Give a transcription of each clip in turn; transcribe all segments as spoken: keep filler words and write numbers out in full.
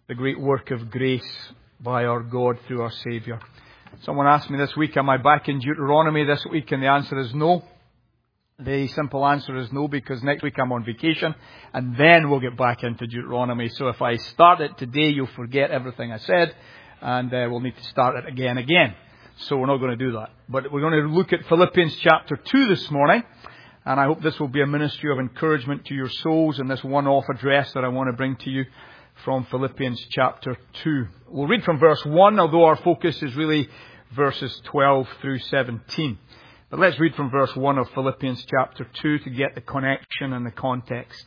the great work of grace by our God through our Saviour. Someone asked me this week, am I back in Deuteronomy this week? And the answer is no. The simple answer is no, because next week I'm on vacation, and then we'll get back into Deuteronomy. So if I start it today, you'll forget everything I said, and uh, we'll need to start it again again. So we're not going to do that. But we're going to look at Philippians chapter two this morning, and I hope this will be a ministry of encouragement to your souls in this one-off address that I want to bring to you from Philippians chapter two. We'll read from verse one, although our focus is really verses twelve through seventeen. But let's read from verse one of Philippians chapter two to get the connection and the context.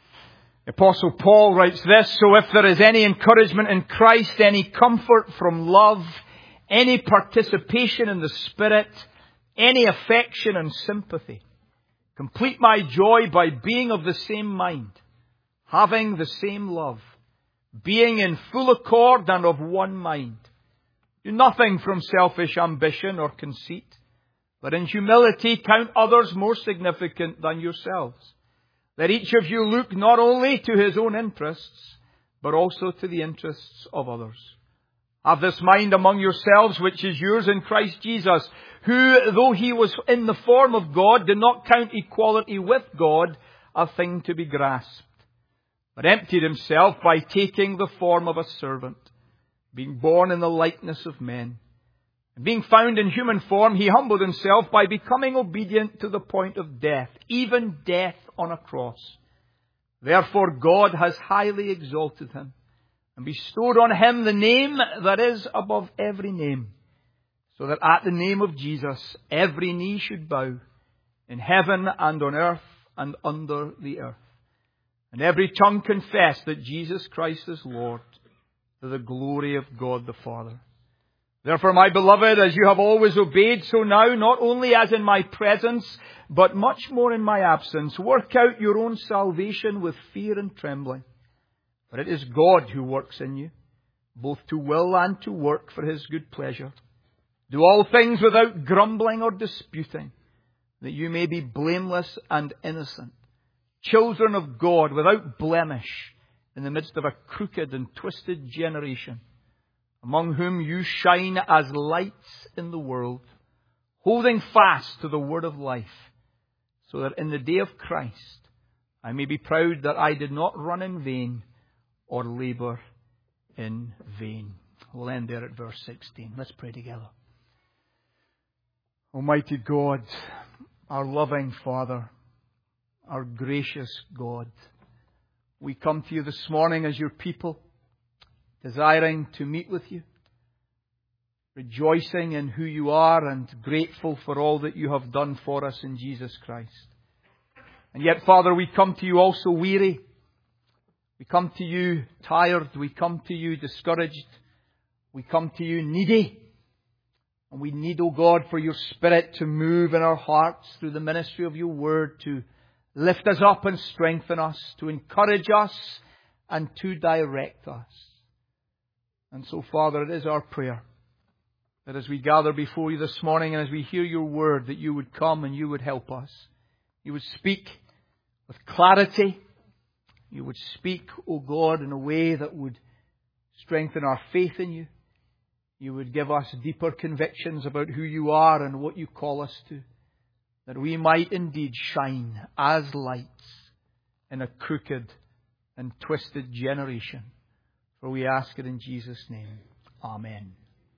The Apostle Paul writes this: "So if there is any encouragement in Christ, any comfort from love, any participation in the Spirit, any affection and sympathy, complete my joy by being of the same mind, having the same love, being in full accord and of one mind. Do nothing from selfish ambition or conceit, but in humility count others more significant than yourselves. Let each of you look not only to his own interests, but also to the interests of others. Have this mind among yourselves, which is yours in Christ Jesus, who, though he was in the form of God, did not count equality with God a thing to be grasped, but emptied himself by taking the form of a servant, being born in the likeness of men. And being found in human form, he humbled himself by becoming obedient to the point of death, even death on a cross. Therefore God has highly exalted him and bestowed on him the name that is above every name, so that at the name of Jesus every knee should bow, in heaven and on earth and under the earth, and every tongue confess that Jesus Christ is Lord, to the glory of God the Father. Therefore, my beloved, as you have always obeyed, so now, not only as in my presence, but much more in my absence, work out your own salvation with fear and trembling. For it is God who works in you, both to will and to work for his good pleasure. Do all things without grumbling or disputing, that you may be blameless and innocent, children of God without blemish, in the midst of a crooked and twisted generation, among whom you shine as lights in the world, holding fast to the word of life, so that in the day of Christ I may be proud that I did not run in vain or labour in vain." We'll end there at verse sixteen. Let's pray together. Almighty God, our loving Father, our gracious God, we come to you this morning as your people, desiring to meet with you, rejoicing in who you are and grateful for all that you have done for us in Jesus Christ. And yet, Father, we come to you also weary. We come to you tired. We come to you discouraged. We come to you needy. And we need, O God, for your Spirit to move in our hearts through the ministry of your word, to lift us up and strengthen us, to encourage us and to direct us. And so, Father, it is our prayer that as we gather before you this morning and as we hear your word, that you would come and you would help us. You would speak with clarity. You would speak, O God, in a way that would strengthen our faith in you. You would give us deeper convictions about who you are and what you call us to, that we might indeed shine as lights in a crooked and twisted generation. For we ask it in Jesus' name. Amen.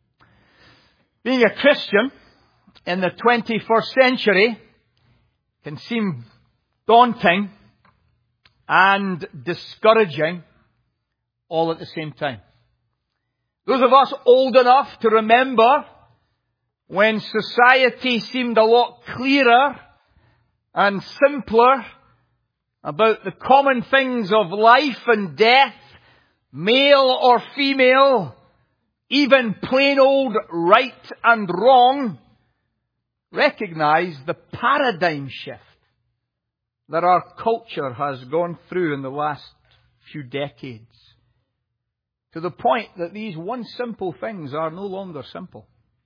Being a Christian in the twenty-first century can seem daunting and discouraging all at the same time. Those of us old enough to remember when society seemed a lot clearer and simpler about the common things of life and death, male or female, even plain old right and wrong, recognize the paradigm shift that our culture has gone through in the last few decades, to the point that these one simple things are no longer simple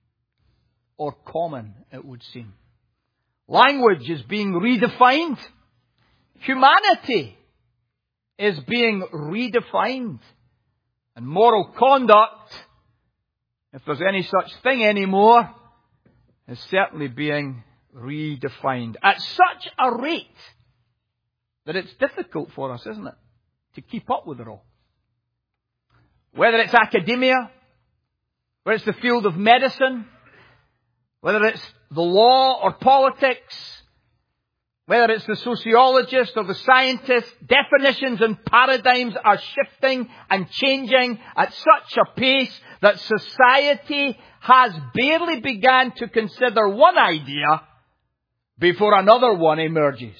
or common, it would seem. Language is being redefined. Humanity is being redefined. And moral conduct, if there's any such thing anymore, is certainly being redefined at such a rate that it's difficult for us, isn't it, to keep up with it all. Whether it's academia, whether it's the field of medicine, whether it's the law or politics, whether it's the sociologist or the scientist, definitions and paradigms are shifting and changing at such a pace that society has barely begun to consider one idea before another one emerges.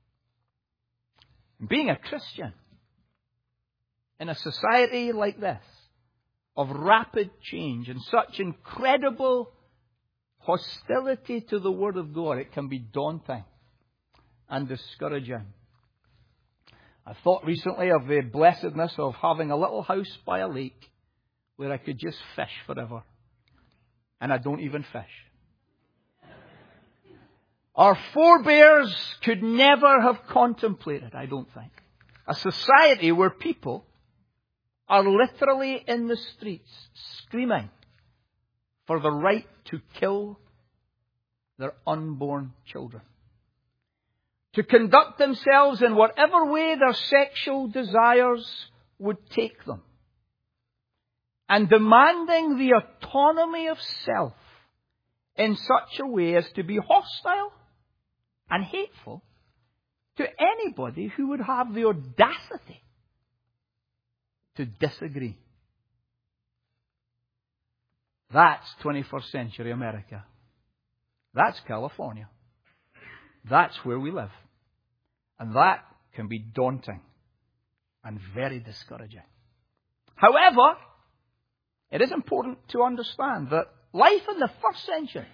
Being a Christian in a society like this, of rapid change and such incredible hostility to the Word of God, it can be daunting and discouraging. I thought recently of the blessedness of having a little house by a lake where I could just fish forever. And I don't even fish. Our forebears could never have contemplated, I don't think, a society where people are literally in the streets screaming for the right to kill their unborn children, to conduct themselves in whatever way their sexual desires would take them, and demanding the autonomy of self in such a way as to be hostile and hateful to anybody who would have the audacity to disagree. That's twenty-first century America. That's California. That's where we live. And that can be daunting and very discouraging. However, it is important to understand that life in the first century,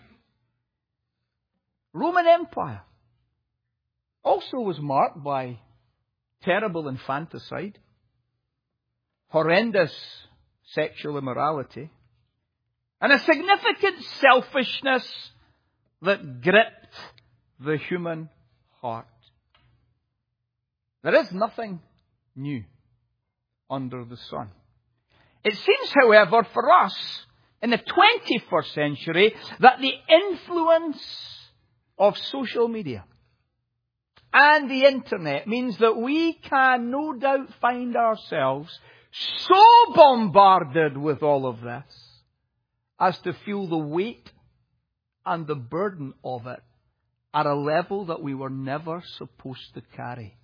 Roman Empire, also was marked by terrible infanticide, horrendous sexual immorality, and a significant selfishness that gripped the human heart. There is nothing new under the sun. It seems, however, for us in the twenty-first century that the influence of social media and the internet means that we can no doubt find ourselves so bombarded with all of this as to feel the weight and the burden of it at a level that we were never supposed to carry.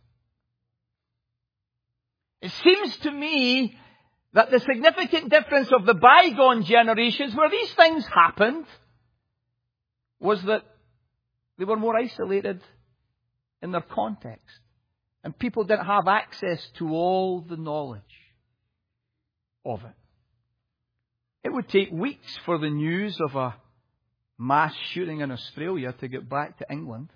It seems to me that the significant difference of the bygone generations where these things happened was that they were more isolated in their context. And people didn't have access to all the knowledge of it. It would take weeks for the news of a mass shooting in Australia to get back to England.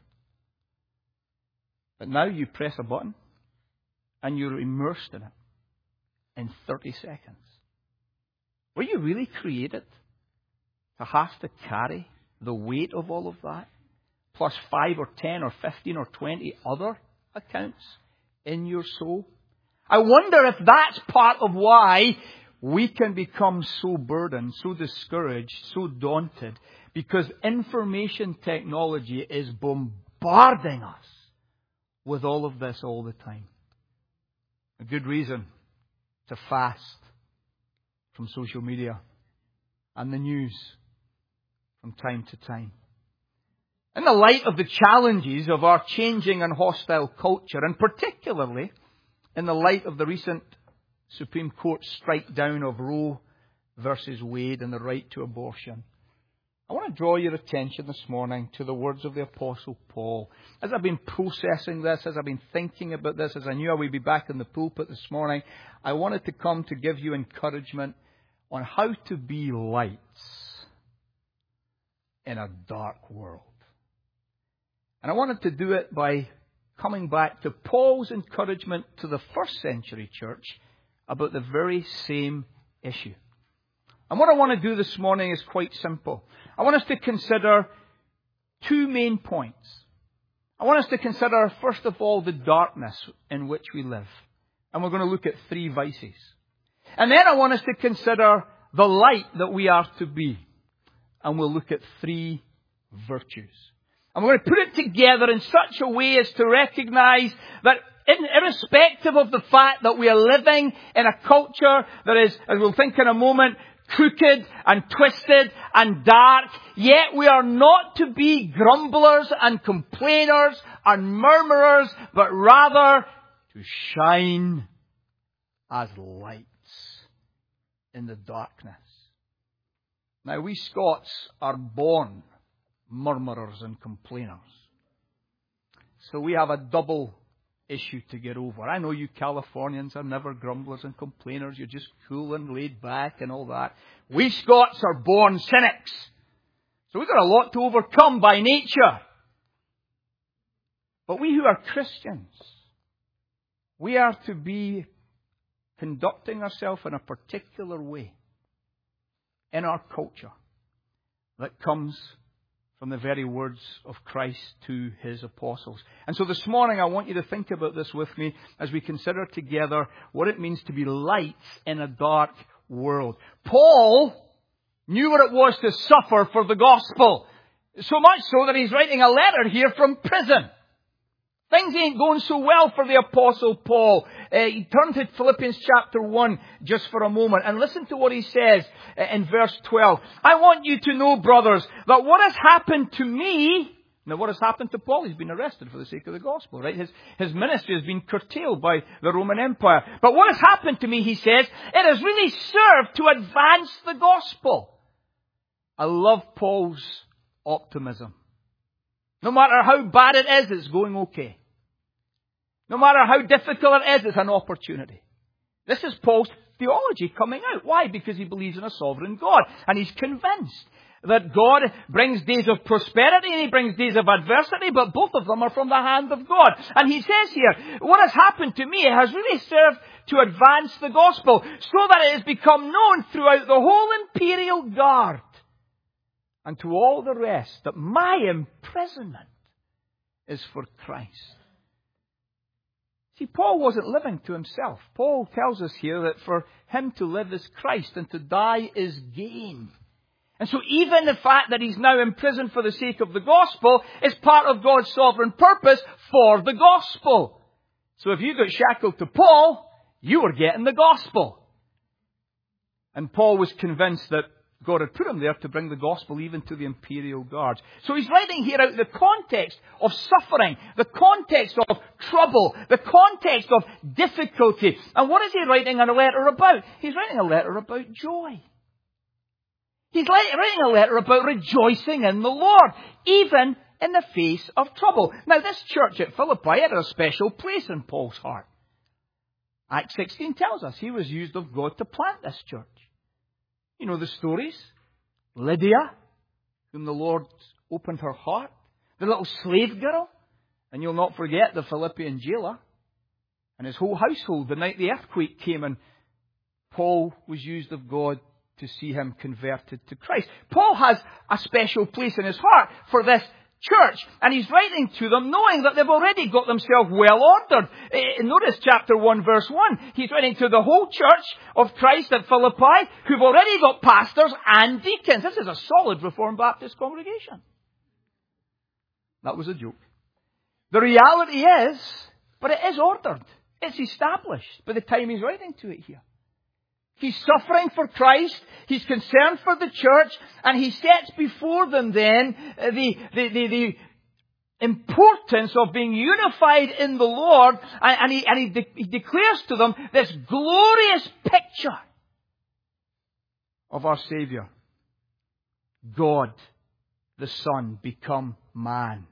But now you press a button and you're immersed in it in thirty seconds. Were you really created to have to carry the weight of all of that? Plus five or ten or fifteen or twenty other accounts in your soul? I wonder if that's part of why we can become so burdened, so discouraged, so daunted, because information technology is bombarding us with all of this all the time. A good reason to fast from social media and the news from time to time. In the light of the challenges of our changing and hostile culture, and particularly in the light of the recent Supreme Court strike down of Roe versus Wade and the right to abortion, I want to draw your attention this morning to the words of the Apostle Paul. As I've been processing this, as I've been thinking about this, as I knew I would be back in the pulpit this morning, I wanted to come to give you encouragement on how to be lights in a dark world. And I wanted to do it by coming back to Paul's encouragement to the first century church about the very same issue. And what I want to do this morning is quite simple. I want us to consider two main points. I want us to consider, first of all, the darkness in which we live. And we're going to look at three vices. And then I want us to consider the light that we are to be. And we'll look at three virtues. And we're going to put it together in such a way as to recognize that irrespective of the fact that we are living in a culture that is, as we'll think in a moment, crooked and twisted and dark, yet we are not to be grumblers and complainers and murmurers, but rather to shine as lights in the darkness. Now, we Scots are born murmurers and complainers. So we have a double issue to get over. I know you Californians are never grumblers and complainers. You're just cool and laid back and all that. We Scots are born cynics. So we've got a lot to overcome by nature. But we who are Christians, we are to be conducting ourselves in a particular way in our culture that comes from the very words of Christ to His apostles. And so this morning I want you to think about this with me as we consider together what it means to be lights in a dark world. Paul knew what it was to suffer for the gospel. So much so that he's writing a letter here from prison. Things ain't going so well for the Apostle Paul. Uh, he turned to Philippians chapter one just for a moment and listen to what he says in verse twelve. I want you to know, brothers, that what has happened to me... Now, what has happened to Paul? He's been arrested for the sake of the gospel, right? His, his ministry has been curtailed by the Roman Empire. But what has happened to me, he says, it has really served to advance the gospel. I love Paul's optimism. No matter how bad it is, it's going okay. No matter how difficult it is, it's an opportunity. This is Paul's theology coming out. Why? Because he believes in a sovereign God. And he's convinced that God brings days of prosperity and He brings days of adversity, but both of them are from the hand of God. And he says here, what has happened to me has really served to advance the gospel, so that it has become known throughout the whole imperial guard and to all the rest that my imprisonment is for Christ. See, Paul wasn't living to himself. Paul tells us here that for him to live is Christ and to die is gain. And so even the fact that he's now in prison for the sake of the gospel is part of God's sovereign purpose for the gospel. So if you got shackled to Paul, you were getting the gospel. And Paul was convinced that God had put him there to bring the gospel even to the imperial guards. So he's writing here out the context of suffering, the context of trouble, the context of difficulty. And what is he writing a letter about? He's writing a letter about joy. He's writing a letter about rejoicing in the Lord, even in the face of trouble. Now, this church at Philippi had a special place in Paul's heart. Acts sixteen tells us he was used of God to plant this church. You know the stories. Lydia, whom the Lord opened her heart. The little slave girl. And you'll not forget the Philippian jailer. And his whole household the night the earthquake came, and Paul was used of God to see him converted to Christ. Paul has a special place in his heart for this church. And he's writing to them knowing that they've already got themselves well ordered. Notice chapter one verse one. He's writing to the whole church of Christ at Philippi who've already got pastors and deacons. This is a solid Reformed Baptist congregation. That was a joke. The reality is, but it is ordered. It's established by the time he's writing to it here. He's suffering for Christ. He's concerned for the church. And he sets before them then the, the, the, the importance of being unified in the Lord. And, and, he, and he, de- he declares to them this glorious picture of our Saviour. God, the Son, become man.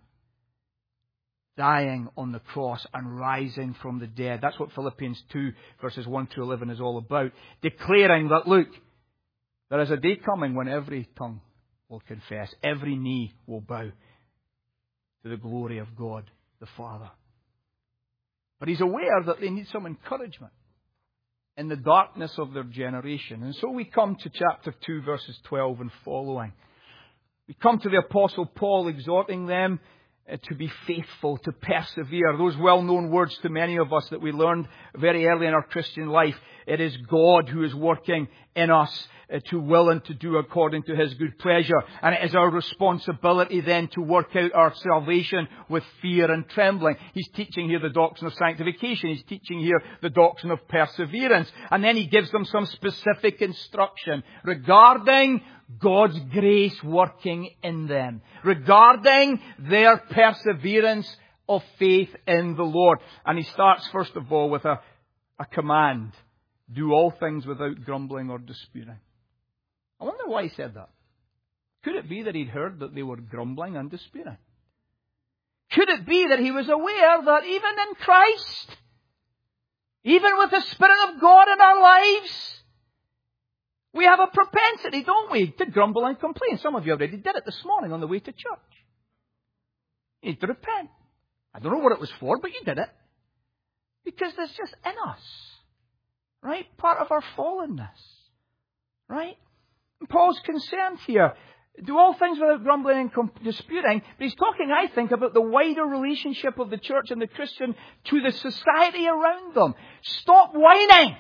Dying on the cross and rising from the dead. That's what Philippians two verses one through eleven is all about. Declaring that, look, there is a day coming when every tongue will confess, every knee will bow to the glory of God the Father. But he's aware that they need some encouragement in the darkness of their generation. And so we come to chapter two verses twelve and following. We come to the Apostle Paul exhorting them to be faithful, to persevere. Those well-known words to many of us that we learned very early in our Christian life. It is God who is working in us uh, to will and to do according to His good pleasure. And it is our responsibility then to work out our salvation with fear and trembling. He's teaching here the doctrine of sanctification. He's teaching here the doctrine of perseverance. And then he gives them some specific instruction regarding God's grace working in them, regarding their perseverance of faith in the Lord. And he starts first of all with a, a command. Do all things without grumbling or disputing. I wonder why he said that. Could it be that he'd heard that they were grumbling and disputing? Could it be that he was aware that even in Christ, even with the Spirit of God in our lives, we have a propensity, don't we, to grumble and complain. Some of you already did it this morning on the way to church. You need to repent. I don't know what it was for, but you did it. Because it's just in us. Right? Part of our fallenness. Right? And Paul's concerned here. Do all things without grumbling and disputing. But he's talking, I think, about the wider relationship of the church and the Christian to the society around them. Stop whining.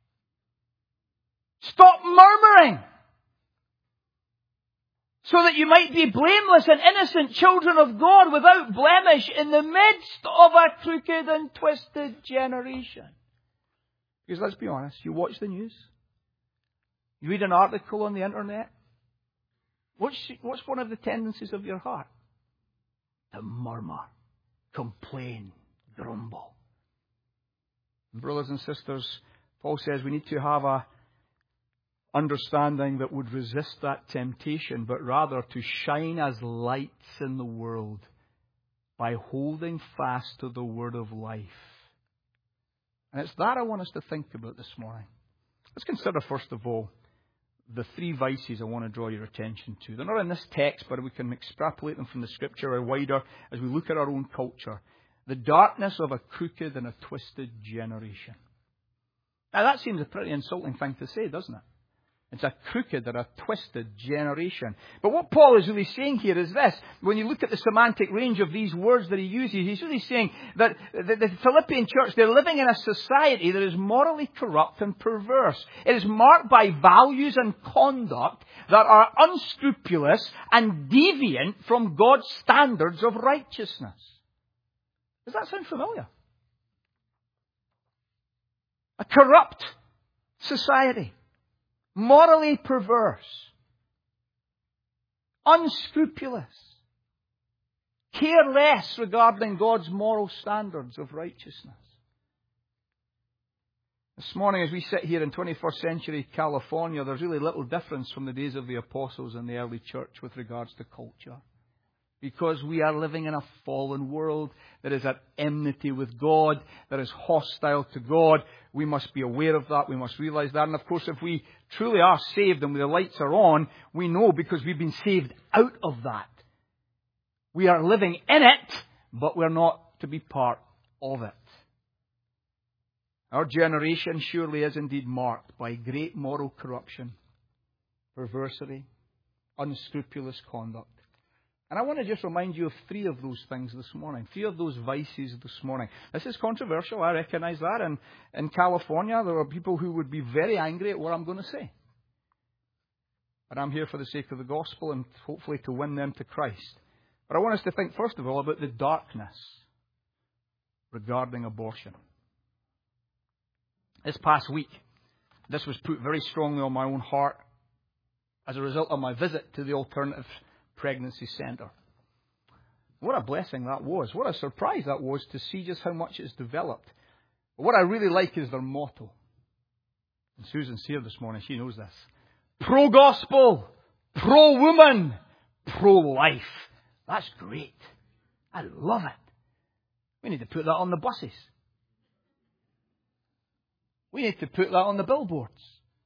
Stop murmuring. So that you might be blameless and innocent children of God without blemish in the midst of a crooked and twisted generation. Because let's be honest, you watch the news. You read an article on the internet. What's, what's one of the tendencies of your heart? To murmur, complain, grumble. And brothers and sisters, Paul says we need to have a understanding that would resist that temptation, but rather to shine as lights in the world by holding fast to the word of life. And it's that I want us to think about this morning. Let's consider first of all the three vices I want to draw your attention to. They're not in this text, but we can extrapolate them from the Scripture or wider as we look at our own culture. The darkness of a crooked and a twisted generation. Now that seems a pretty insulting thing to say, doesn't it? It's a crooked or a twisted generation. But what Paul is really saying here is this. When you look at the semantic range of these words that he uses, he's really saying that the, the Philippian church, they're living in a society that is morally corrupt and perverse. It is marked by values and conduct that are unscrupulous and deviant from God's standards of righteousness. Does that sound familiar? A corrupt society. Morally perverse, unscrupulous, careless regarding God's moral standards of righteousness. This morning as we sit here in twenty-first century California, there's really little difference from the days of the apostles and the early church with regards to culture. Because we are living in a fallen world that is at enmity with God, that is hostile to God. We must be aware of that. We must realize that. And of course, if we truly are saved and the lights are on, we know because we've been saved out of that. We are living in it, but we're not to be part of it. Our generation surely is indeed marked by great moral corruption, perversity, unscrupulous conduct. And I want to just remind you of three of those things this morning. Three of those vices this morning. This is controversial, I recognize that. And in California, there are people who would be very angry at what I'm going to say. But I'm here for the sake of the gospel and hopefully to win them to Christ. But I want us to think, first of all, about the darkness regarding abortion. This past week, this was put very strongly on my own heart as a result of my visit to the Alternative Pregnancy Centre. What a blessing that was. What a surprise that was to see just how much it's developed. But what I really like is their motto. And Susan's here this morning. She knows this. Pro-gospel, pro-woman, pro-life. That's great. I love it. We need to put that on the buses. We need to put that on the billboards.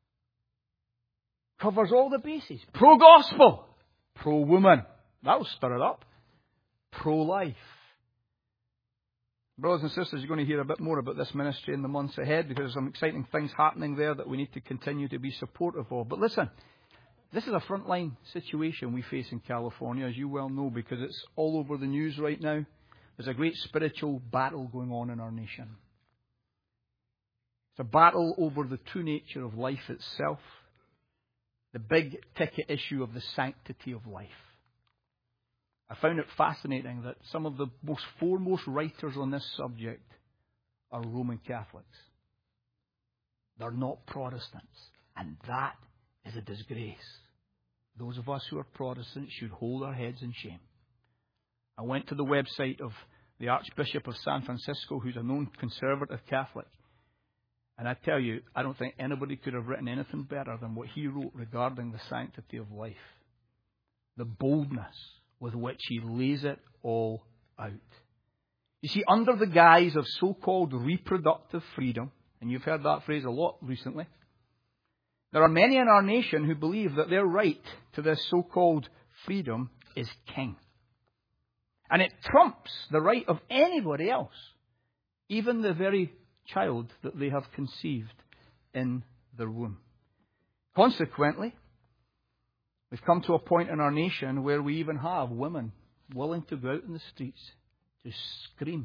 Covers all the bases. Pro-gospel. Pro-woman. That'll stir it up. Pro-life. Brothers and sisters, you're going to hear a bit more about this ministry in the months ahead because there's some exciting things happening there that we need to continue to be supportive of. But listen, this is a frontline situation we face in California, as you well know, because it's all over the news right now. There's a great spiritual battle going on in our nation. It's a battle over the true nature of life itself. The big ticket issue of the sanctity of life. I found it fascinating that some of the most foremost writers on this subject are Roman Catholics. They're not Protestants. And that is a disgrace. Those of us who are Protestants should hold our heads in shame. I went to the website of the Archbishop of San Francisco, who's a known conservative Catholic. And I tell you, I don't think anybody could have written anything better than what he wrote regarding the sanctity of life. The boldness with which he lays it all out. You see, under the guise of so-called reproductive freedom, and you've heard that phrase a lot recently, there are many in our nation who believe that their right to this so-called freedom is king. And it trumps the right of anybody else, even the very child that they have conceived in their womb. Consequently, we've come to a point in our nation where we even have women willing to go out in the streets to scream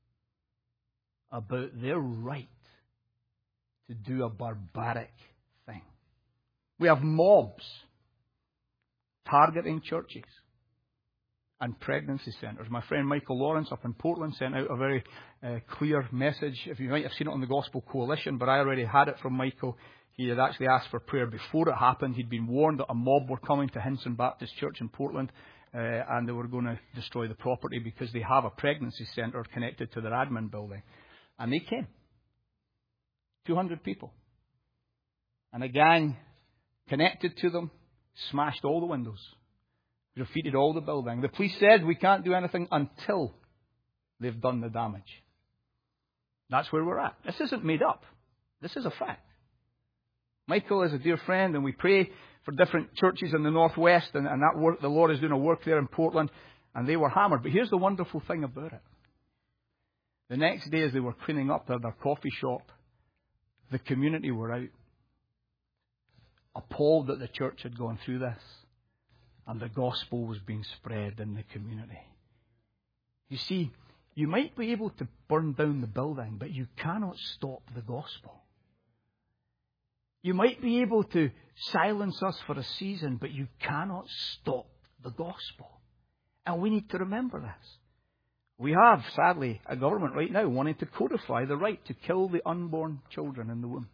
about their right to do a barbaric thing. We have mobs targeting churches and pregnancy centres. My friend Michael Lawrence up in Portland sent out a very uh, clear message. If you might have seen it on the Gospel Coalition, but I already had it from Michael. He had actually asked for prayer before it happened. He'd been warned that a mob were coming to Hinson Baptist Church in Portland, uh, and they were going to destroy the property because they have a pregnancy centre connected to their admin building. And they came. two hundred people. And a gang connected to them smashed all the windows. Graffitied all the building. The police said we can't do anything until they've done the damage. That's where we're at. This isn't made up. This is a fact. Michael is a dear friend, and we pray for different churches in the Northwest, and, and that work, the Lord is doing a work there in Portland, and they were hammered. But here's the wonderful thing about it. The next day, as they were cleaning up their, their coffee shop, the community were out, appalled that the church had gone through this. And the gospel was being spread in the community. You see, you might be able to burn down the building, but you cannot stop the gospel. You might be able to silence us for a season, but you cannot stop the gospel. And we need to remember this. We have, sadly, a government right now wanting to codify the right to kill the unborn children in the womb.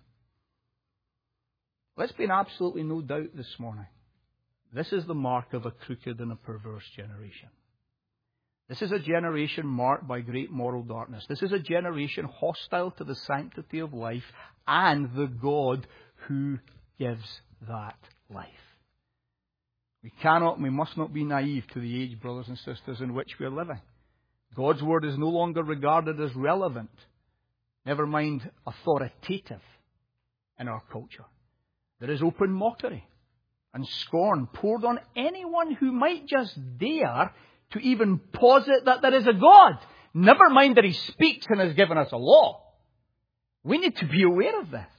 Let's be in absolutely no doubt this morning. This is the mark of a crooked and a perverse generation. This is a generation marked by great moral darkness. This is a generation hostile to the sanctity of life and the God who gives that life. We cannot and we must not be naive to the age, brothers and sisters, in which we are living. God's word is no longer regarded as relevant, never mind authoritative, in our culture. There is open mockery and scorn poured on anyone who might just dare to even posit that there is a God. Never mind that He speaks and has given us a law. We need to be aware of this.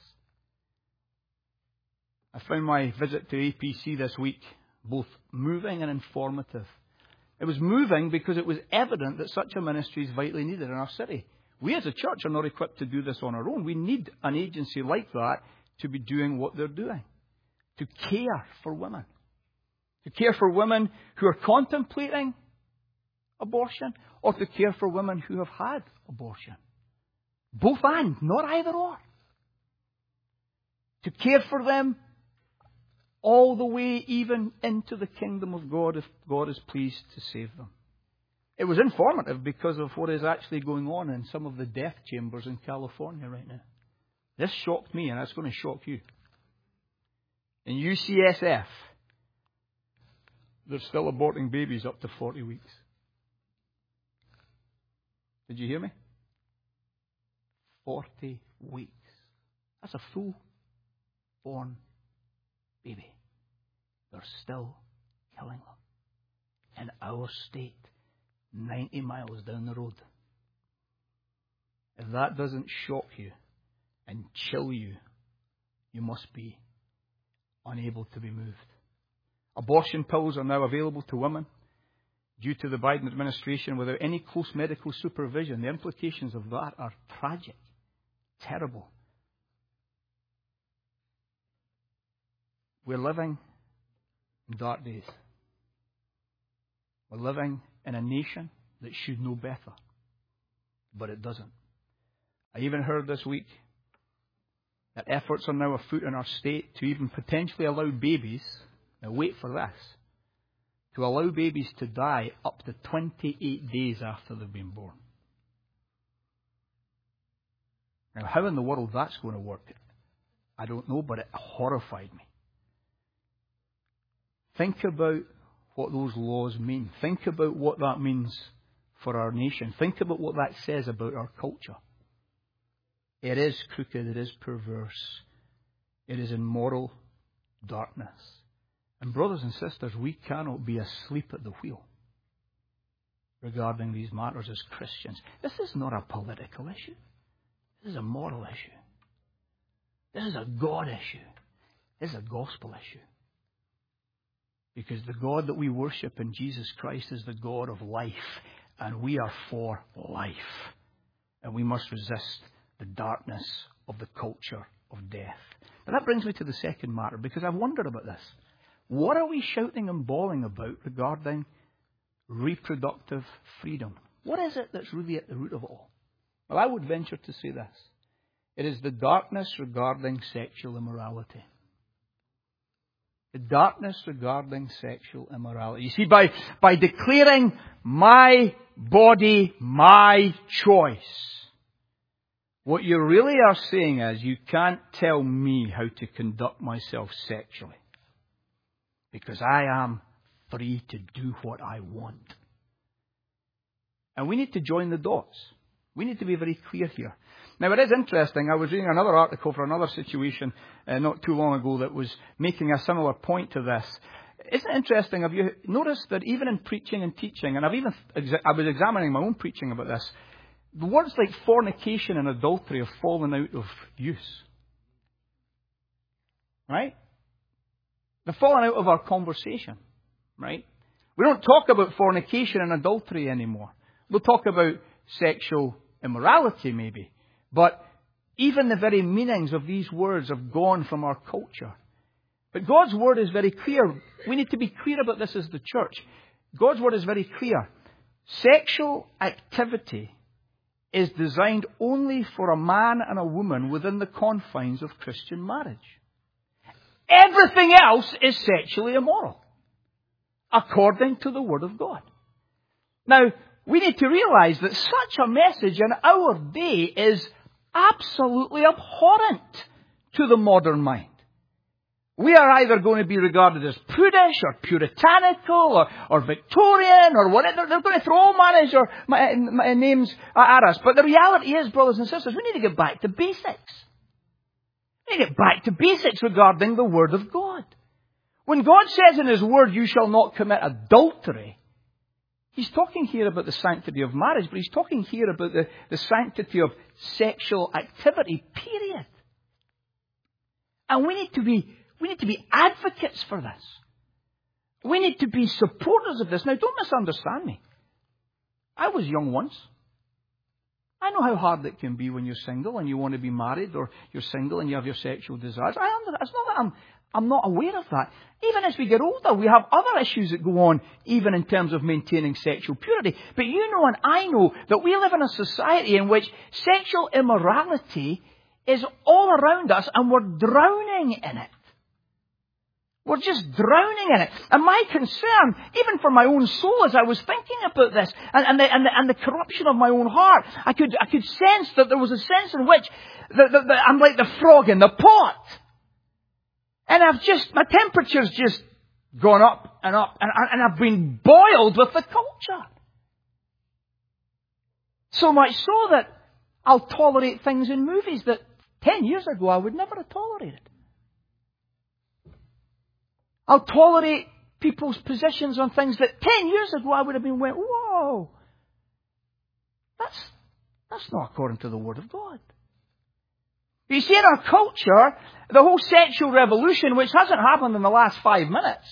I found my visit to A P C this week both moving and informative. It was moving because it was evident that such a ministry is vitally needed in our city. We as a church are not equipped to do this on our own. We need an agency like that to be doing what they're doing. To care for women. To care for women who are contemplating abortion, or to care for women who have had abortion. Both and, not either or. To care for them all the way even into the kingdom of God if God is pleased to save them. It was informative because of what is actually going on in some of the death chambers in California right now. This shocked me, and it's going to shock you. In U C S F, they're still aborting babies up to forty weeks. Did you hear me? forty weeks. That's a full-born baby. They're still killing them. In our state, ninety miles down the road. If that doesn't shock you and chill you, you must be unable to be moved. Abortion pills are now available to women due to the Biden administration without any close medical supervision. The implications of that are tragic, terrible. We're living in dark days. We're living in a nation that should know better, but it doesn't. I even heard this week that efforts are now afoot in our state to even potentially allow babies, now wait for this, to allow babies to die up to twenty-eight days after they've been born. Now, how in the world that's going to work, I don't know, but it horrified me. Think about what those laws mean. Think about what that means for our nation. Think about what that says about our culture. It is crooked. It is perverse. It is in moral darkness. And brothers and sisters, we cannot be asleep at the wheel regarding these matters as Christians. This is not a political issue. This is a moral issue. This is a God issue. This is a gospel issue. Because the God that we worship in Jesus Christ is the God of life. And we are for life. And we must resist the darkness of the culture of death. But that brings me to the second matter, because I've wondered about this. What are we shouting and bawling about regarding reproductive freedom? What is it that's really at the root of it all? Well, I would venture to say this. It is the darkness regarding sexual immorality. The darkness regarding sexual immorality. You see, by, by declaring my body, my choice, what you really are saying is you can't tell me how to conduct myself sexually. Because I am free to do what I want. And we need to join the dots. We need to be very clear here. Now, it is interesting. I was reading another article for another situation uh, not too long ago that was making a similar point to this. Isn't it interesting? Have you noticed that even in preaching and teaching, and I've even I was examining my own preaching about this, the words like fornication and adultery have fallen out of use. Right? They've fallen out of our conversation. Right? We don't talk about fornication and adultery anymore. We'll talk about sexual immorality maybe. But even the very meanings of these words have gone from our culture. But God's word is very clear. We need to be clear about this as the church. God's word is very clear. Sexual activity is designed only for a man and a woman within the confines of Christian marriage. Everything else is sexually immoral, according to the Word of God. Now, we need to realize that such a message in our day is absolutely abhorrent to the modern mind. We are either going to be regarded as prudish or puritanical or, or Victorian or whatever. They're going to throw all manner of names at us. But the reality is, brothers and sisters, we need to get back to basics. We need to get back to basics regarding the Word of God. When God says in His Word, you shall not commit adultery, He's talking here about the sanctity of marriage, but He's talking here about the, the sanctity of sexual activity, period. And we need to be, we need to be advocates for this. We need to be supporters of this. Now, don't misunderstand me. I was young once. I know how hard it can be when you're single and you want to be married, or you're single and you have your sexual desires. I understand. It's not that I'm, I'm not aware of that. Even as we get older, we have other issues that go on, even in terms of maintaining sexual purity. But you know and I know that we live in a society in which sexual immorality is all around us and we're drowning in it. We're just drowning in it. And my concern, even for my own soul, as I was thinking about this, and, and, the, and, the, and the corruption of my own heart, I could, I could sense that there was a sense in which the, the, the, I'm like the frog in the pot. And I've just, my temperature's just gone up and up, and, and I've been boiled with the culture. So much so that I'll tolerate things in movies that ten years ago I would never have tolerated. I'll tolerate people's positions on things that ten years ago I would have been went, whoa, that's, that's not according to the Word of God. You see, in our culture, the whole sexual revolution, which hasn't happened in the last five minutes.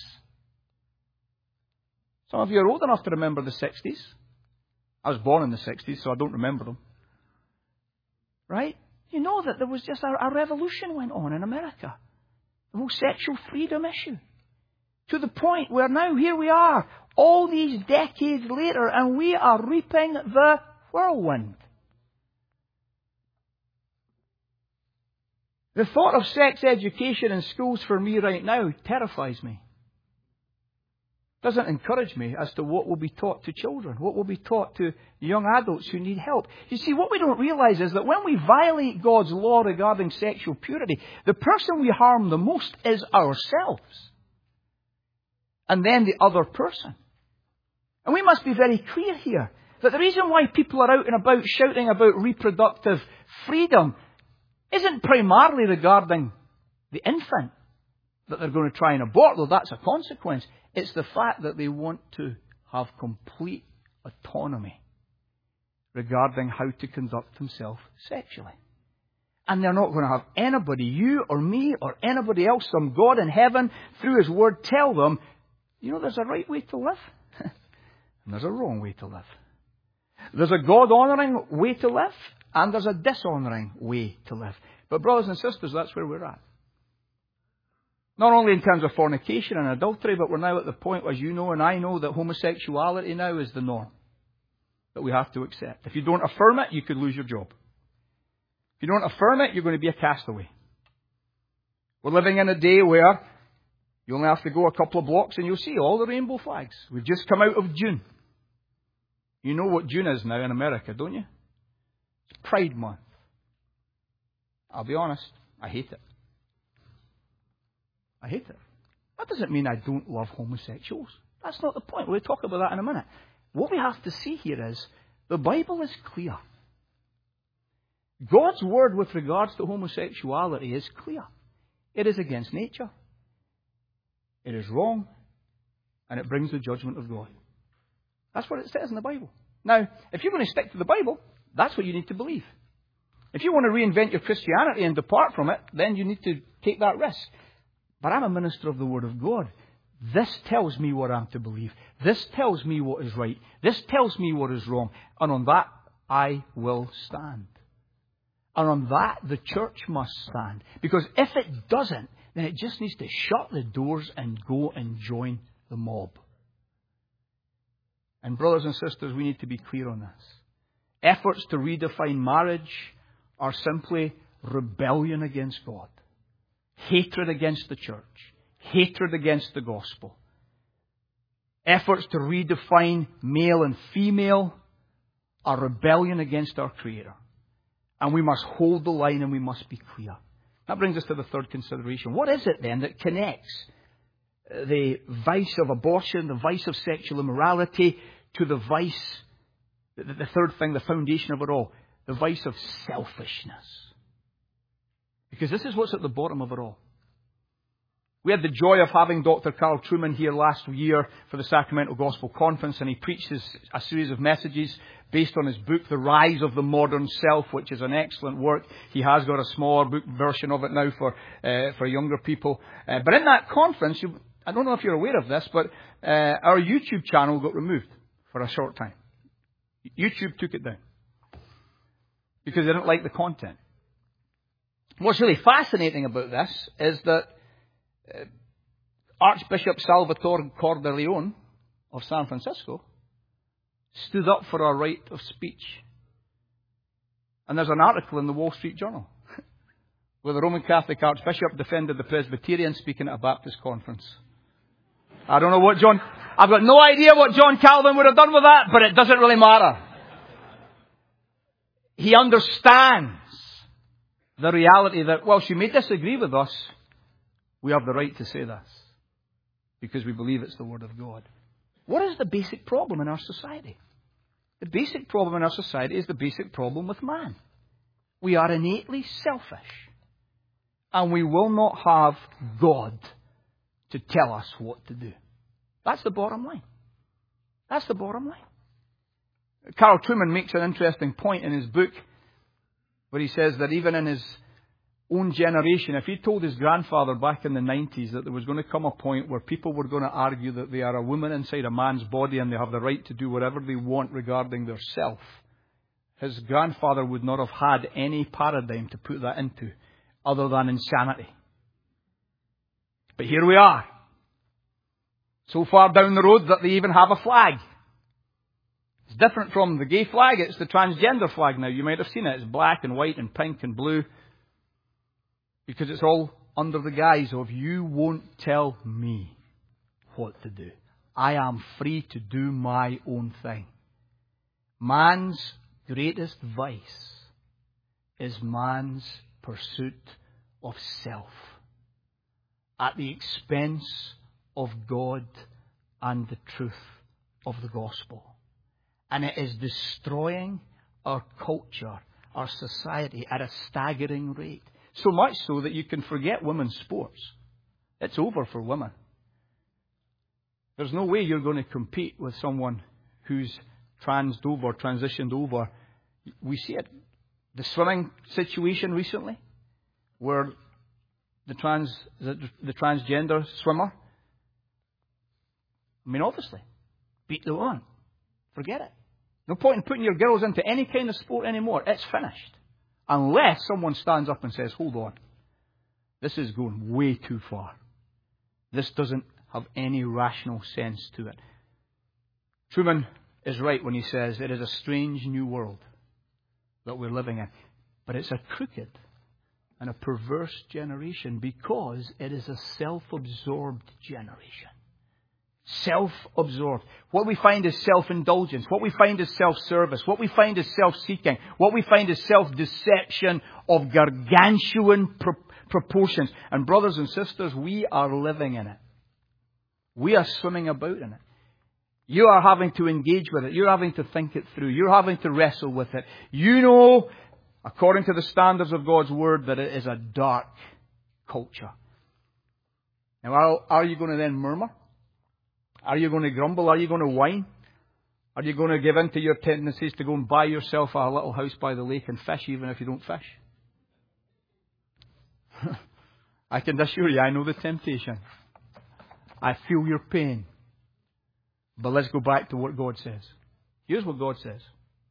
Some of you are old enough to remember the sixties. I was born in the sixties, so I don't remember them. Right? You know that there was just a, a revolution went on in America. The whole sexual freedom issue. To the point where now here we are, all these decades later, and we are reaping the whirlwind. The thought of sex education in schools for me right now terrifies me. Doesn't encourage me as to what will be taught to children, what will be taught to young adults who need help. You see, what we don't realize is that when we violate God's law regarding sexual purity, the person we harm the most is ourselves. And then the other person. And we must be very clear here that the reason why people are out and about shouting about reproductive freedom isn't primarily regarding the infant that they're going to try and abort, though that's a consequence. It's the fact that they want to have complete autonomy regarding how to conduct themselves sexually. And they're not going to have anybody, you or me or anybody else, some God in heaven, through His Word, tell them, you know, there's a right way to live and there's a wrong way to live. There's a God-honouring way to live and there's a dishonouring way to live. But brothers and sisters, that's where we're at. Not only in terms of fornication and adultery, but we're now at the point, as you know and I know, that homosexuality now is the norm that we have to accept. If you don't affirm it, you could lose your job. If you don't affirm it, you're going to be a castaway. We're living in a day where you only have to go a couple of blocks and you'll see all the rainbow flags. We've just come out of June. You know what June is now in America, don't you? It's Pride Month. I'll be honest, I hate it. I hate it. That doesn't mean I don't love homosexuals. That's not the point. We'll talk about that in a minute. What we have to see here is the Bible is clear. God's word with regards to homosexuality is clear. It is against nature. It is wrong. And it brings the judgment of God. That's what it says in the Bible. Now, if you're going to stick to the Bible, that's what you need to believe. If you want to reinvent your Christianity and depart from it, then you need to take that risk. But I'm a minister of the Word of God. This tells me what I'm to believe. This tells me what is right. This tells me what is wrong. And on that, I will stand. And on that, the church must stand. Because if it doesn't, then it just needs to shut the doors and go and join the mob. And brothers and sisters, we need to be clear on this. Efforts to redefine marriage are simply rebellion against God. Hatred against the church. Hatred against the gospel. Efforts to redefine male and female are rebellion against our Creator. And we must hold the line and we must be clear. That brings us to the third consideration. What is it then that connects the vice of abortion, the vice of sexual immorality, to the vice, the, the third thing, the foundation of it all, the vice of selfishness? Because this is what's at the bottom of it all. We had the joy of having Doctor Carl Trueman here last year for the Sacramento Gospel Conference, and he preached his, a series of messages based on his book, The Rise of the Modern Self, which is an excellent work. He has got a smaller book version of it now for uh, for younger people. Uh, but in that conference, you, I don't know if you're aware of this, but uh, our YouTube channel got removed for a short time. YouTube took it down because they didn't like the content. What's really fascinating about this is that uh, Archbishop Salvatore Cordileone of San Francisco stood up for our right of speech. And there's an article in the Wall Street Journal where the Roman Catholic Archbishop defended the Presbyterian speaking at a Baptist conference. I don't know what John... I've got no idea what John Calvin would have done with that, but it doesn't really matter. He understands the reality that, well, she may disagree with us, we have the right to say this because we believe it's the Word of God. What is the basic problem in our society? The basic problem in our society is the basic problem with man. We are innately selfish. And we will not have God to tell us what to do. That's the bottom line. That's the bottom line. Carl Trueman makes an interesting point in his book where he says that even in his own generation, if he told his grandfather back in the nineties that there was going to come a point where people were going to argue that they are a woman inside a man's body and they have the right to do whatever they want regarding their self, his grandfather would not have had any paradigm to put that into other than insanity. But here we are. So far down the road that they even have a flag. It's different from the gay flag. It's the transgender flag now. You might have seen it. It's black and white and pink and blue. Because it's all under the guise of, you won't tell me what to do. I am free to do my own thing. Man's greatest vice is man's pursuit of self at the expense of God and the truth of the gospel. And it is destroying our culture, our society at a staggering rate. So much so that you can forget women's sports. It's over for women. There's no way you're going to compete with someone who's transed over, transitioned over. We see it. The swimming situation recently, where the trans, the, the transgender swimmer, I mean, obviously, beat the woman. Forget it. No point in putting your girls into any kind of sport anymore. It's finished. Unless someone stands up and says, hold on, this is going way too far. This doesn't have any rational sense to it. Truman is right when he says it is a strange new world that we're living in. But it's a crooked and a perverse generation because it is a self-absorbed generation. Self-absorbed. What we find is self-indulgence. What we find is self-service. What we find is self-seeking. What we find is self-deception of gargantuan pro- proportions. And brothers and sisters, we are living in it. We are swimming about in it. You are having to engage with it. You're having to think it through. You're having to wrestle with it. You know, according to the standards of God's Word, that it is a dark culture. Now, are, are you going to then murmur? Are you going to grumble? Are you going to whine? Are you going to give in to your tendencies to go and buy yourself a little house by the lake and fish, even if you don't fish? I can assure you, I know the temptation. I feel your pain. But let's go back to what God says. Here's what God says.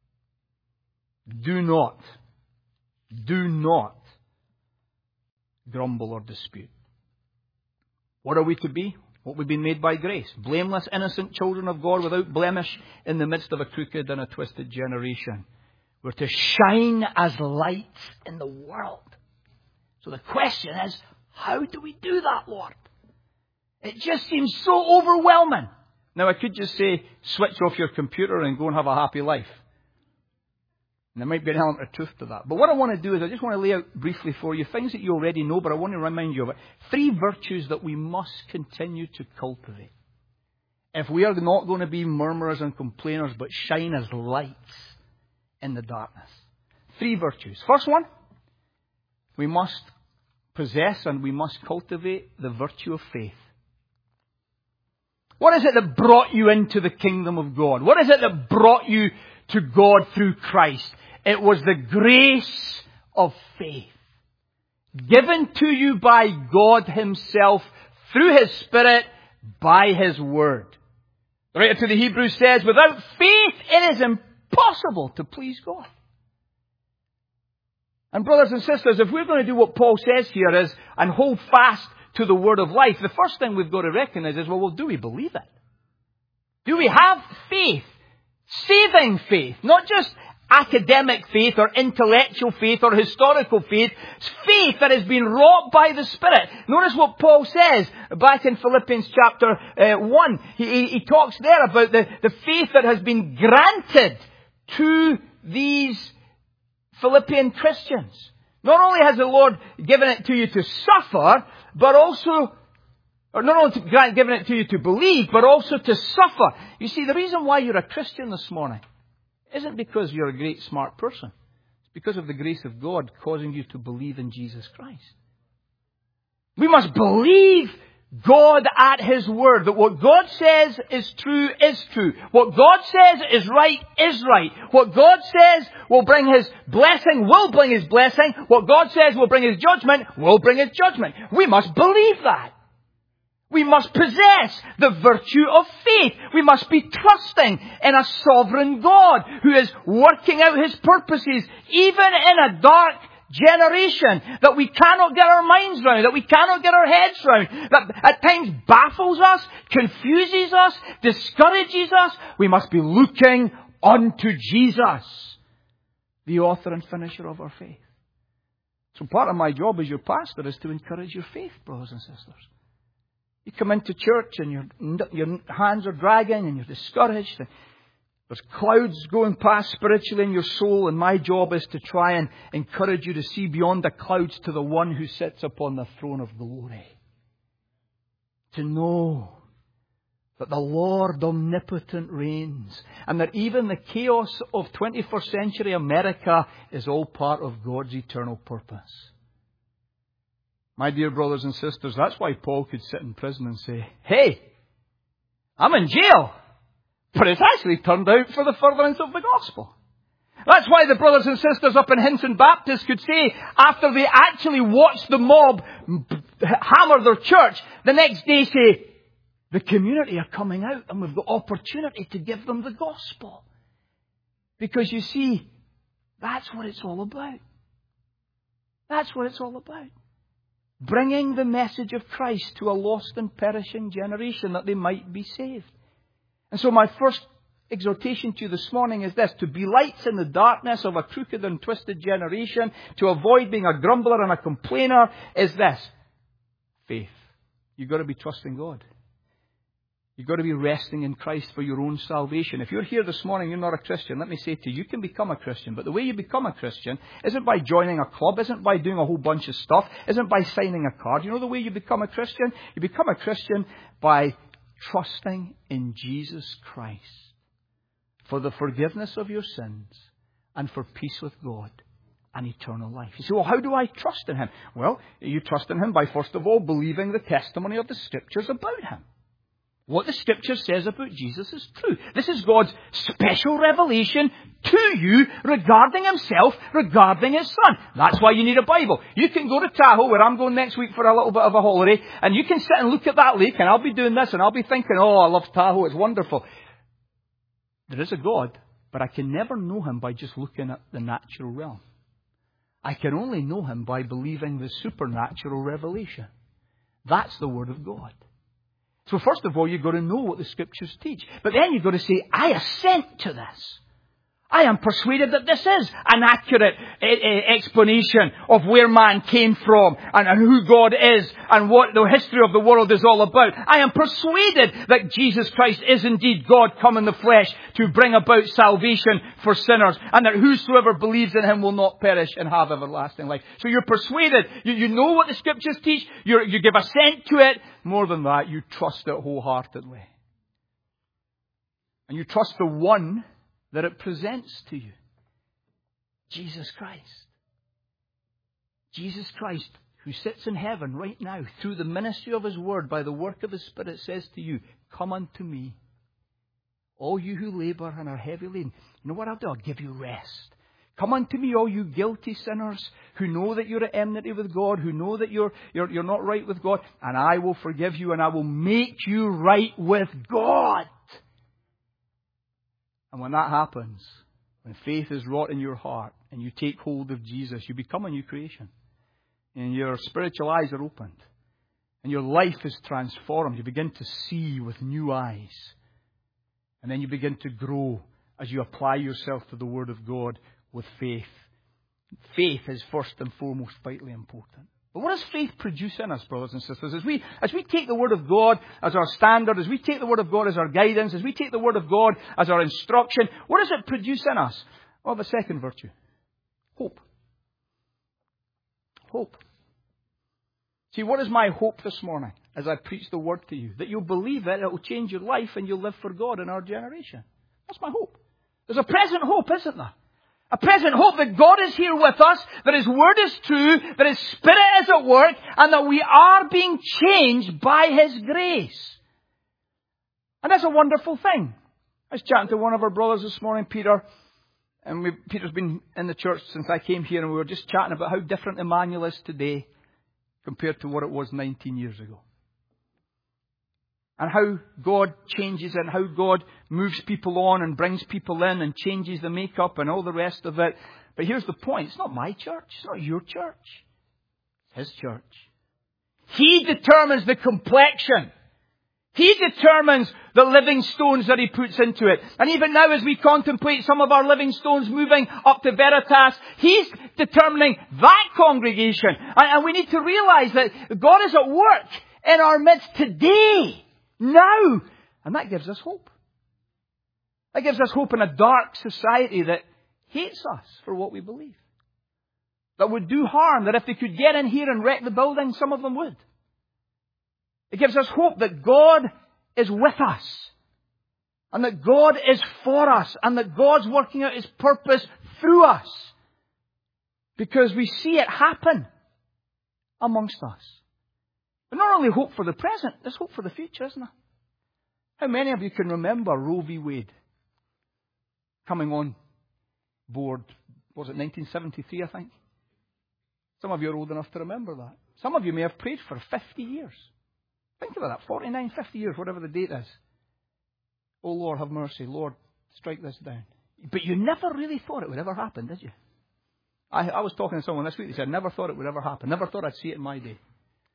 Do not, do not grumble or dispute. What are we to be? What we've been made by grace. Blameless, innocent children of God without blemish in the midst of a crooked and a twisted generation. We're to shine as lights in the world. So the question is, how do we do that, Lord? It just seems so overwhelming. Now, I could just say, switch off your computer and go and have a happy life. And there might be an element of truth to that. But what I want to do is I just want to lay out briefly for you things that you already know, but I want to remind you of it. Three virtues that we must continue to cultivate. If we are not going to be murmurers and complainers, but shine as lights in the darkness. Three virtues. First one, we must possess and we must cultivate the virtue of faith. What is it that brought you into the kingdom of God? What is it that brought you to God through Christ? It was the grace of faith given to you by God Himself through His Spirit by His Word. The writer to the Hebrews says, without faith it is impossible to please God. And brothers and sisters, if we're going to do what Paul says here is, and hold fast to the word of life, the first thing we've got to recognize is, well, well, do we believe it? Do we have faith? Saving faith. Not just academic faith or intellectual faith or historical faith. It's faith that has been wrought by the Spirit. Notice what Paul says back in Philippians chapter uh, one. He, he, he talks there about the, the faith that has been granted to these Philippian Christians. Not only has the Lord given it to you to suffer, but also, or not only to, given it to you to believe, but also to suffer. You see, the reason why you're a Christian this morning isn't because you're a great smart person. It's because of the grace of God causing you to believe in Jesus Christ. We must believe God at His Word. That what God says is true is true. What God says is right is right. What God says will bring His blessing will bring His blessing. What God says will bring His judgment will bring His judgment. We must believe that. We must possess the virtue of faith. We must be trusting in a sovereign God who is working out His purposes even in a dark generation that we cannot get our minds round, that we cannot get our heads round, that at times baffles us, confuses us, discourages us. We must be looking unto Jesus, the author and finisher of our faith. So part of my job as your pastor is to encourage your faith, brothers and sisters. You come into church and your, your hands are dragging and you're discouraged. And there's clouds going past spiritually in your soul, and my job is to try and encourage you to see beyond the clouds to the one who sits upon the throne of glory. To know that the Lord omnipotent reigns, and that even the chaos of twenty-first century America is all part of God's eternal purpose. My dear brothers and sisters, that's why Paul could sit in prison and say, hey, I'm in jail, but it's actually turned out for the furtherance of the gospel. That's why the brothers and sisters up in Hinton Baptist could say, after they actually watched the mob hammer their church, the next day say, the community are coming out and we've got opportunity to give them the gospel. Because you see, that's what it's all about. That's what it's all about. Bringing the message of Christ to a lost and perishing generation that they might be saved. And so my first exhortation to you this morning is this: to be lights in the darkness of a crooked and twisted generation, to avoid being a grumbler and a complainer, is this: faith. You've got to be trusting God. You've got to be resting in Christ for your own salvation. If you're here this morning, you're not a Christian, let me say to you, you can become a Christian. But the way you become a Christian isn't by joining a club, isn't by doing a whole bunch of stuff, isn't by signing a card. You know the way you become a Christian? You become a Christian by trusting in Jesus Christ for the forgiveness of your sins and for peace with God and eternal life. You say, well, how do I trust in Him? Well, you trust in Him by, first of all, believing the testimony of the Scriptures about Him. What the Scripture says about Jesus is true. This is God's special revelation to you regarding Himself, regarding His Son. That's why you need a Bible. You can go to Tahoe, where I'm going next week for a little bit of a holiday, and you can sit and look at that lake, and I'll be doing this, and I'll be thinking, oh, I love Tahoe, it's wonderful. There is a God, but I can never know Him by just looking at the natural realm. I can only know Him by believing the supernatural revelation. That's the Word of God. So first of all, you've got to know what the Scriptures teach. But then you've got to say, I assent to this. I am persuaded that this is an accurate uh, uh, explanation of where man came from and, and who God is and what the history of the world is all about. I am persuaded that Jesus Christ is indeed God come in the flesh to bring about salvation for sinners, and that whosoever believes in Him will not perish and have everlasting life. So you're persuaded. You, you know what the Scriptures teach. You're, you give assent to it. More than that, you trust it wholeheartedly. And you trust the one that it presents to you. Jesus Christ. Jesus Christ, who sits in heaven right now, through the ministry of His Word, by the work of His Spirit, says to you, come unto me, all you who labour and are heavy laden. You know what I'll do? I'll give you rest. Come unto me, all you guilty sinners, who know that you're at enmity with God, who know that you're, you're, you're not right with God, and I will forgive you, and I will make you right with God. And when that happens, when faith is wrought in your heart and you take hold of Jesus, you become a new creation. And your spiritual eyes are opened. And your life is transformed. You begin to see with new eyes. And then you begin to grow as you apply yourself to the Word of God with faith. Faith is first and foremost vitally important. But what does faith produce in us, brothers and sisters? As we, as we take the Word of God as our standard, as we take the Word of God as our guidance, as we take the Word of God as our instruction, what does it produce in us? Well, the second virtue. Hope. Hope. See, what is my hope this morning as I preach the Word to you? That you'll believe it, it will change your life, and you'll live for God in our generation. That's my hope. There's a present hope, isn't there? A present hope that God is here with us, that His Word is true, that His Spirit is at work, and that we are being changed by His grace. And that's a wonderful thing. I was chatting to one of our brothers this morning, Peter, and we, Peter's been in the church since I came here, and we were just chatting about how different Emmanuel is today compared to what it was nineteen years ago. And how God changes it, and how God moves people on and brings people in and changes the makeup and all the rest of it. But here's the point. It's not my church. It's not your church. It's His church. He determines the complexion. He determines the living stones that He puts into it. And even now as we contemplate some of our living stones moving up to Veritas, He's determining that congregation. And we need to realize that God is at work in our midst today, now. And that gives us hope. That gives us hope in a dark society that hates us for what we believe. That would do harm, that if they could get in here and wreck the building, some of them would. It gives us hope that God is with us. And that God is for us. And that God's working out His purpose through us. Because we see it happen amongst us. But not only hope for the present, there's hope for the future, isn't there? How many of you can remember Roe v. Wade coming on board? Was it nineteen seventy-three, I think? Some of you are old enough to remember that. Some of you may have prayed for fifty years. Think about that, forty-nine, fifty years, whatever the date is. Oh Lord, have mercy. Lord, strike this down. But you never really thought it would ever happen, did you? I, I was talking to someone this week, they said, I never thought it would ever happen. Never thought I'd see it in my day.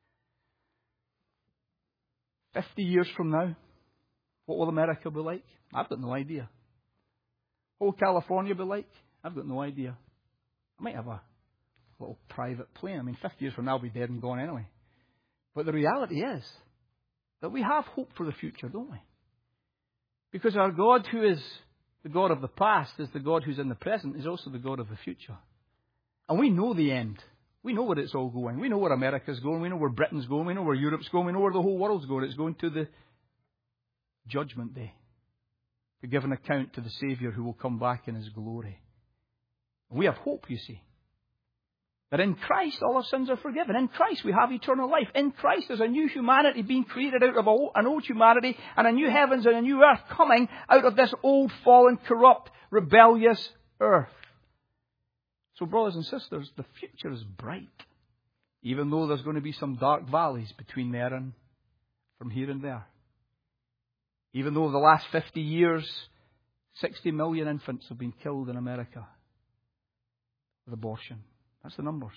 Fifty years from now, what will America be like? I've got no idea. What will California be like? I've got no idea. I might have a little private plane. I mean, fifty years from now I'll be dead and gone anyway. But the reality is that we have hope for the future, don't we? Because our God, who is the God of the past, is the God who's in the present, is also the God of the future. And we know the end. We know where it's all going. We know where America's going. We know where Britain's going. We know where Europe's going. We know where the whole world's going. It's going to the Judgment Day to give an account to the Saviour who will come back in His glory. And we have hope, you see. That in Christ all our sins are forgiven. In Christ we have eternal life. In Christ there's a new humanity being created out of an old humanity, and a new heavens and a new earth coming out of this old, fallen, corrupt, rebellious earth. So brothers and sisters, the future is bright. Even though there's going to be some dark valleys between there and from here and there. Even though the last fifty years, sixty million infants have been killed in America with abortion. That's the numbers.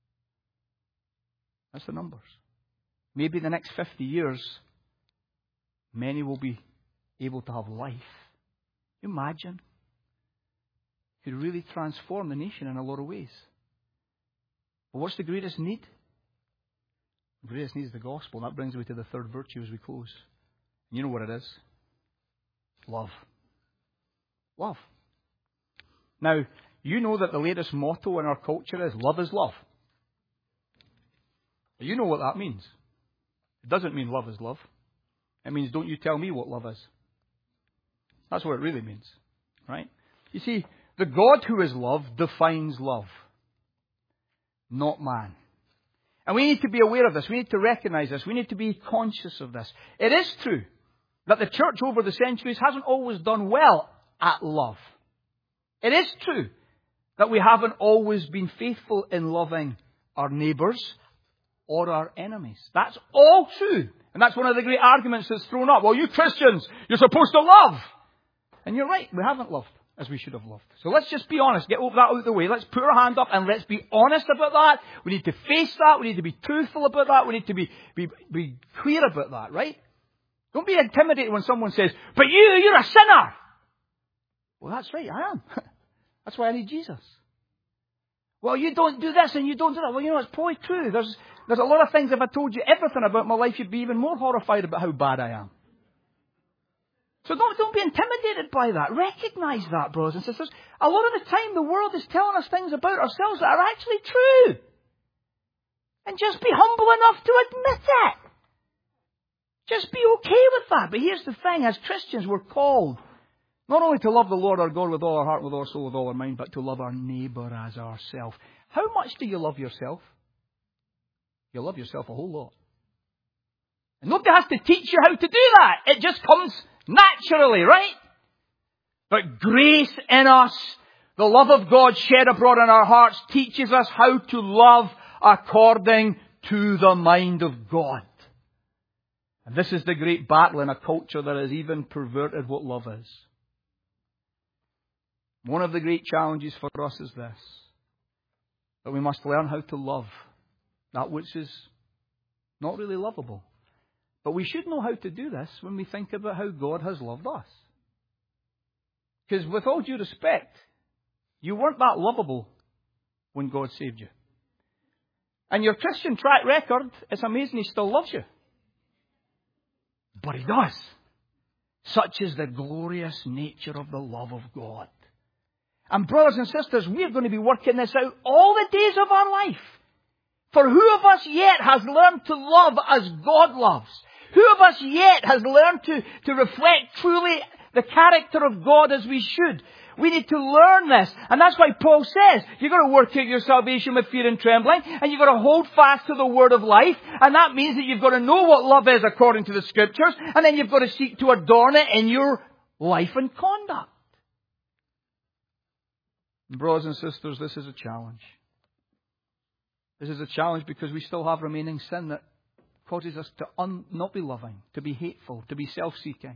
That's the numbers. Maybe in the next fifty years, many will be able to have life. Can you imagine? It could really transform the nation in a lot of ways. But what's the greatest need? The greatest need is the gospel. And that brings me to the third virtue as we close. You know what it is? Love. Love. Now, you know that the latest motto in our culture is love is love. You know what that means. It doesn't mean love is love. It means don't you tell me what love is. That's what it really means. Right? You see, the God who is love defines love, not man. And we need to be aware of this. We need to recognize this. We need to be conscious of this. It is true that the church over the centuries hasn't always done well at love. It is true that we haven't always been faithful in loving our neighbours or our enemies. That's all true. And that's one of the great arguments that's thrown up. Well, you Christians, you're supposed to love. And you're right, we haven't loved as we should have loved. So let's just be honest, get that out of the way. Let's put our hand up and let's be honest about that. We need to face that. We need to be truthful about that. We need to be, be, be clear about that, right? Don't be intimidated when someone says, but you, you're a sinner. Well, that's right, I am. That's why I need Jesus. Well, you don't do this and you don't do that. Well, you know, it's probably true. There's, there's a lot of things, if I told you everything about my life, you'd be even more horrified about how bad I am. So don't, don't be intimidated by that. Recognize that, brothers and sisters. A lot of the time the world is telling us things about ourselves that are actually true. And just be humble enough to admit it. Just be okay with that. But here's the thing, as Christians we're called not only to love the Lord our God with all our heart, with all our soul, with all our mind, but to love our neighbour as ourselves. How much do you love yourself? You love yourself a whole lot. And nobody has to teach you how to do that. It just comes naturally, right? But grace in us, the love of God shed abroad in our hearts, teaches us how to love according to the mind of God. And this is the great battle in a culture that has even perverted what love is. One of the great challenges for us is this, that we must learn how to love that which is not really lovable. But we should know how to do this when we think about how God has loved us. Because with all due respect, you weren't that lovable when God saved you. And your Christian track record, it's amazing He still loves you. But He does. Such is the glorious nature of the love of God. And brothers and sisters, we're going to be working this out all the days of our life. For who of us yet has learned to love as God loves? Who of us yet has learned to, to reflect truly the character of God as we should? We need to learn this. And that's why Paul says, you've got to work out your salvation with fear and trembling. And you've got to hold fast to the word of life. And that means that you've got to know what love is according to the Scriptures. And then you've got to seek to adorn it in your life and conduct. Brothers and sisters, this is a challenge. This is a challenge because we still have remaining sin that causes us to un- not be loving, to be hateful, to be self-seeking.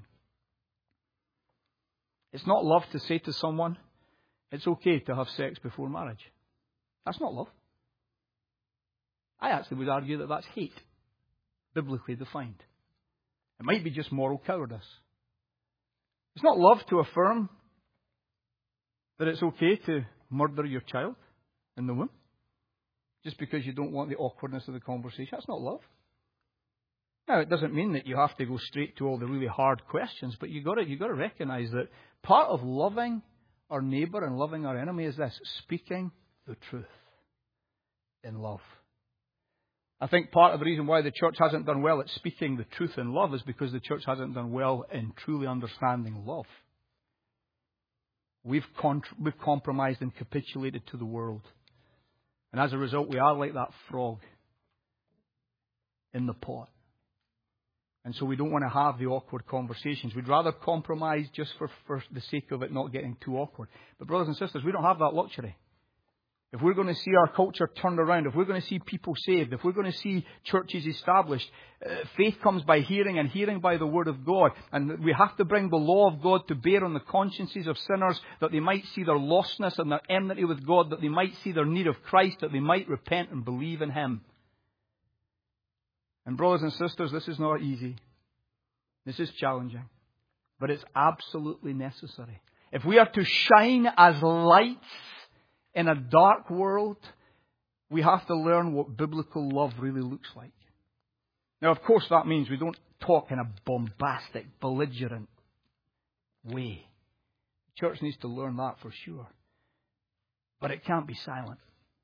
It's not love to say to someone, it's okay to have sex before marriage. That's not love. I actually would argue that that's hate, biblically defined. It might be just moral cowardice. It's not love to affirm that it's okay to murder your child in the womb just because you don't want the awkwardness of the conversation. That's not love. Now, it doesn't mean that you have to go straight to all the really hard questions, but you've got to, you've got to recognize that part of loving our neighbour and loving our enemy is this, speaking the truth in love. I think part of the reason why the church hasn't done well at speaking the truth in love is because the church hasn't done well in truly understanding love. We've, contr- we've compromised and capitulated to the world. And as a result, we are like that frog in the pot. And so we don't want to have the awkward conversations. We'd rather compromise just for, for the sake of it not getting too awkward. But brothers and sisters, we don't have that luxury. If we're going to see our culture turned around, if we're going to see people saved, if we're going to see churches established, uh, faith comes by hearing and hearing by the Word of God. And we have to bring the law of God to bear on the consciences of sinners that they might see their lostness and their enmity with God, that they might see their need of Christ, that they might repent and believe in Him. And brothers and sisters, this is not easy. This is challenging. But it's absolutely necessary. If we are to shine as lights in a dark world, we have to learn what biblical love really looks like. Now, of course, that means we don't talk in a bombastic, belligerent way. The church needs to learn that for sure. But it can't be silent.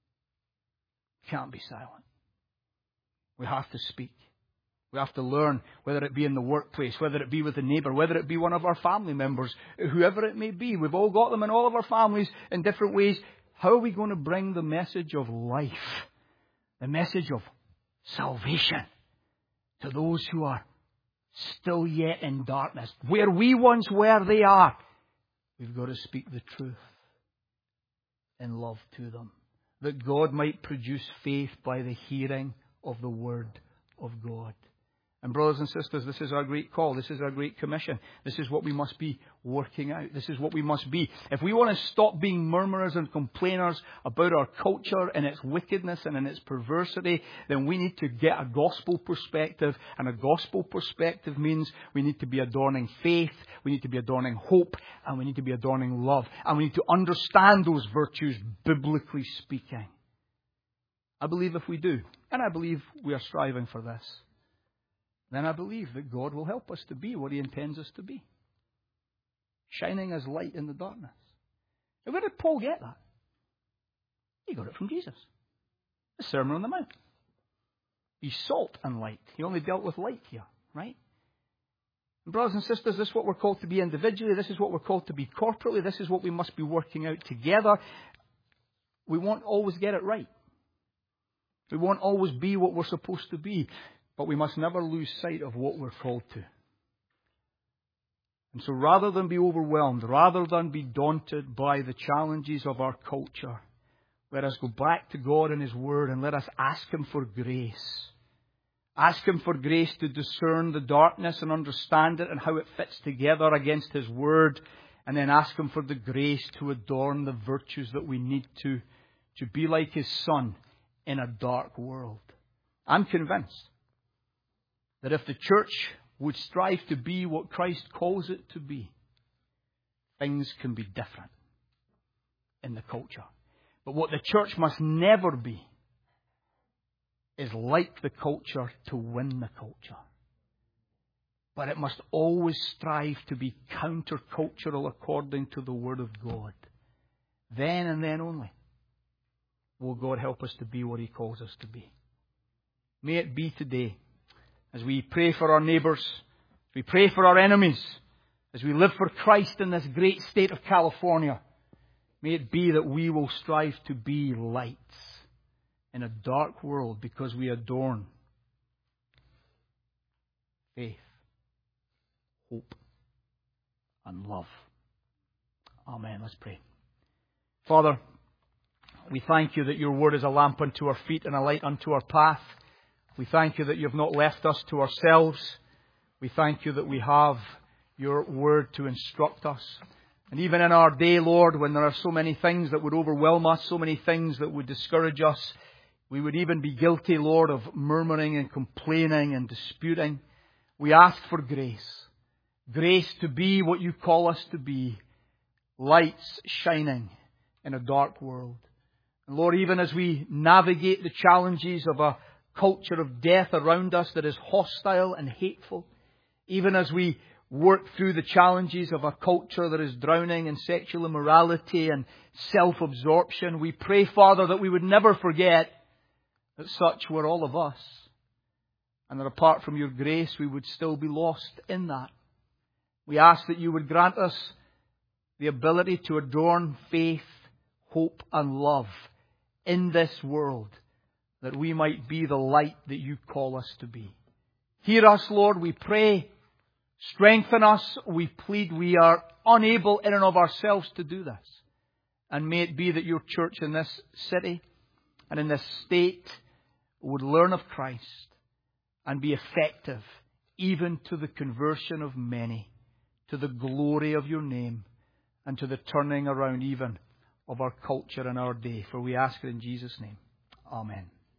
It can't be silent. We have to speak. We have to learn, whether it be in the workplace, whether it be with a neighbour, whether it be one of our family members, whoever it may be. We've all got them in all of our families in different ways. How are we going to bring the message of life, the message of salvation to those who are still yet in darkness? Where we once were, they are. We've got to speak the truth in love to them, that God might produce faith by the hearing of the Word of God. And brothers and sisters, this is our great call. This is our great commission. This is what we must be working out. This is what we must be. If we want to stop being murmurers and complainers about our culture and its wickedness and in its perversity, then we need to get a gospel perspective. And a gospel perspective means we need to be adorning faith, we need to be adorning hope, and we need to be adorning love. And we need to understand those virtues biblically speaking. I believe if we do, and I believe we are striving for this, then I believe that God will help us to be what He intends us to be. Shining as light in the darkness. Now, where did Paul get that? He got it from Jesus. The Sermon on the Mount. Be salt and light. He only dealt with light here, right? And brothers and sisters, this is what we're called to be individually. This is what we're called to be corporately. This is what we must be working out together. We won't always get it right. We won't always be what we're supposed to be. But we must never lose sight of what we're called to. And so rather than be overwhelmed, rather than be daunted by the challenges of our culture, let us go back to God and His Word and let us ask Him for grace. Ask Him for grace to discern the darkness and understand it and how it fits together against His Word. and then ask Him for the grace to adorn the virtues that we need to, to be like His Son in a dark world. I'm convinced that if the church would strive to be what Christ calls it to be, things can be different in the culture. But what the church must never be is like the culture to win the culture. But it must always strive to be countercultural according to the Word of God. Then and then only will God help us to be what He calls us to be. May it be today, as we pray for our neighbours, as we pray for our enemies, as we live for Christ in this great state of California, may it be that we will strive to be lights in a dark world because we adorn faith, hope, and love. Amen. Let's pray. Father, we thank You that Your Word is a lamp unto our feet and a light unto our path. We thank You that You have not left us to ourselves. We thank You that we have Your Word to instruct us. And even in our day, Lord, when there are so many things that would overwhelm us, so many things that would discourage us, we would even be guilty, Lord, of murmuring and complaining and disputing. We ask for grace. Grace to be what You call us to be. Lights shining in a dark world. And Lord, even as we navigate the challenges of a culture of death around us that is hostile and hateful, even as we work through the challenges of a culture that is drowning in sexual immorality and self-absorption, we pray, Father, that we would never forget that such were all of us, and that apart from Your grace we would still be lost in that. We ask that You would grant us the ability to adorn faith, hope, and love in this world, that we might be the light that You call us to be. Hear us, Lord, we pray. Strengthen us, we plead. We are unable in and of ourselves to do this. And may it be that Your church in this city and in this state would learn of Christ and be effective even to the conversion of many, to the glory of Your name, and to the turning around even of our culture and our day. For we ask it in Jesus' name. Amen.